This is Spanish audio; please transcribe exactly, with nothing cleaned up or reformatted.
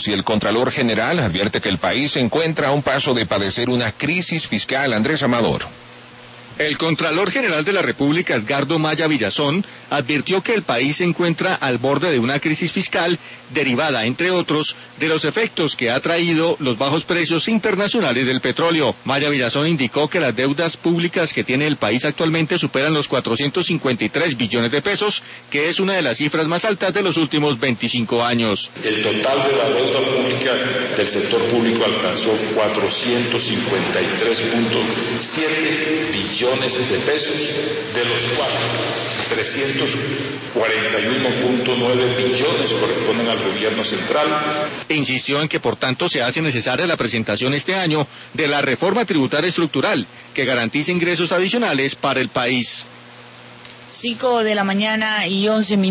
Si el Contralor General advierte que el país se encuentra a un paso de padecer una crisis fiscal. Andrés Amador. El Contralor General de la República, Edgardo Maya Villazón, advirtió que el país se encuentra al borde de una crisis fiscal derivada, entre otros, de los efectos que ha traído los bajos precios internacionales del petróleo. Maya Villazón indicó que las deudas públicas que tiene el país actualmente superan los cuatrocientos cincuenta y tres billones de pesos, que es una de las cifras más altas de los últimos veinticinco años. El total de la deuda pública del sector público alcanzó cuatrocientos cincuenta y tres punto siete billones de pesos, de los cuales trescientos cuarenta y uno punto nueve billones corresponden al gobierno central. E insistió en que por tanto se hace necesaria la presentación este año de la reforma tributaria estructural que garantice ingresos adicionales para el país. Cinco de la mañana y once minutos.